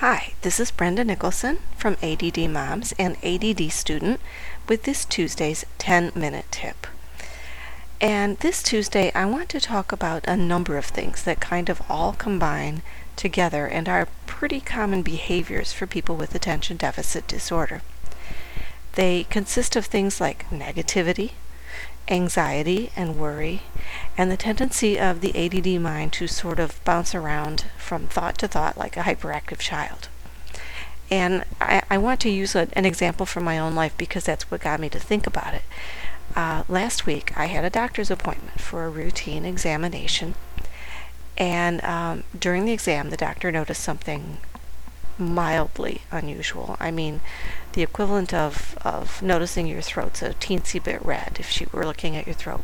Hi, this is Brenda Nicholson from ADD Moms and ADD Student with this Tuesday's 10-minute tip. And this Tuesday, I want to talk about a number of things that kind of all combine together and are pretty common behaviors for people with attention deficit disorder. They consist of things like negativity, anxiety and worry, and the tendency of the ADD mind to sort of bounce around from thought to thought like a hyperactive child. And I want to use an example from my own life because that's what got me to think about it. Last week, I had a doctor's appointment for a routine examination, and during the exam, the doctor noticed something mildly unusual. I mean, the equivalent of noticing your throat's a teensy bit red if she were looking at your throat.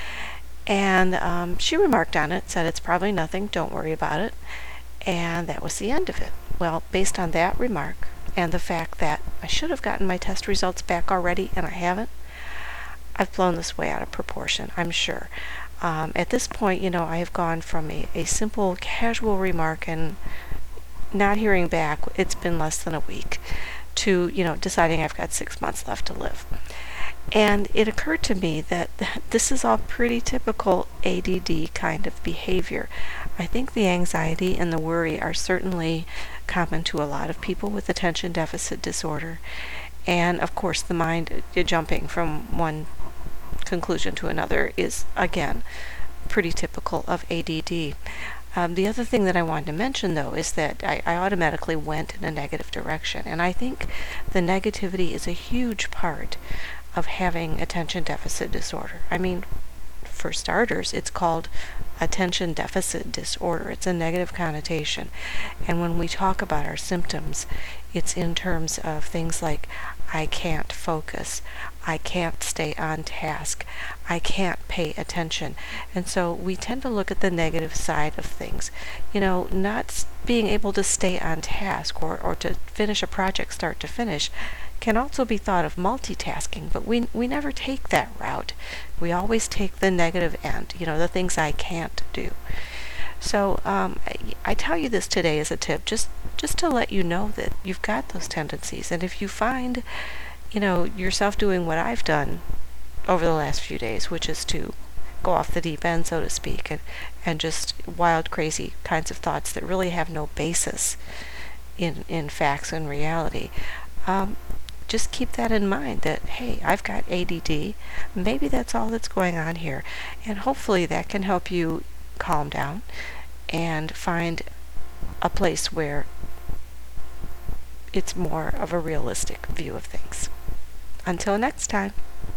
And she remarked on it, said it's probably nothing, don't worry about it. And that was the end of it. Well, based on that remark and the fact that I should have gotten my test results back already and I haven't, I've blown this way out of proportion, I'm sure. At this point, I have gone from a simple casual remark and not hearing back, it's been less than a week, to, deciding I've got 6 months left to live. And it occurred to me that this is all pretty typical ADD kind of behavior. I think the anxiety and the worry are certainly common to a lot of people with attention deficit disorder. And of course, the mind jumping from one conclusion to another is, again, pretty typical of ADD. The other thing that I wanted to mention, though, is that I automatically went in a negative direction. And I think the negativity is a huge part of having attention deficit disorder. I mean, for starters, it's called attention deficit disorder. It's a negative connotation. And when we talk about our symptoms, it's in terms of things like I can't focus, I can't stay on task, I can't pay attention. And so we tend to look at the negative side of things. Not being able to stay on task or to finish a project start to finish can also be thought of multitasking, but we never take that route. We always take the negative end, the things I can't do. So I tell you this today as a tip, just to let you know that you've got those tendencies. And if you find, yourself doing what I've done over the last few days, which is to go off the deep end, so to speak, and just wild, crazy kinds of thoughts that really have no basis in facts and reality, just keep that in mind that, hey, I've got ADD. Maybe that's all that's going on here. And hopefully that can help you calm down and find a place where it's more of a realistic view of things. Until next time.